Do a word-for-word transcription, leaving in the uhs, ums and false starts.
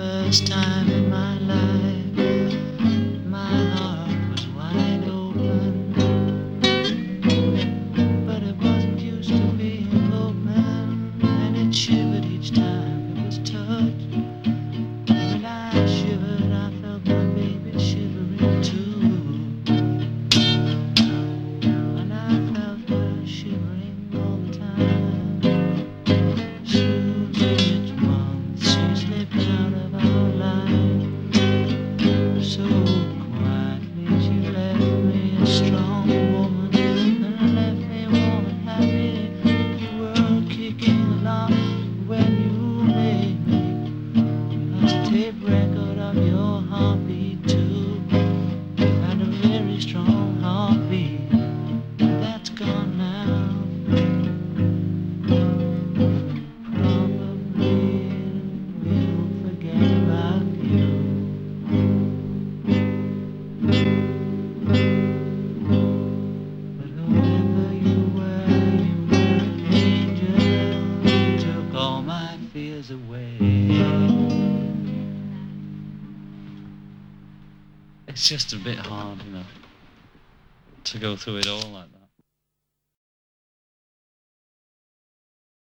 first time in my life, my heart was wide open, but it wasn't used to being open, and it shivered each time it was touched. When I shivered, I felt my baby shivering too, and I felt her shivering all the time. Soon each month she slipped out of our life, so quietly she left me a strong woman, and left me warm and happy, the world kicking along. When you made me a tape record of your heartbeat too, and a very strong heartbeat that's gone now. Probably we'll forget about you, but whoever you were, you were an angel. You took all my fears away. It's just a bit hard, you know, to go through it all like that.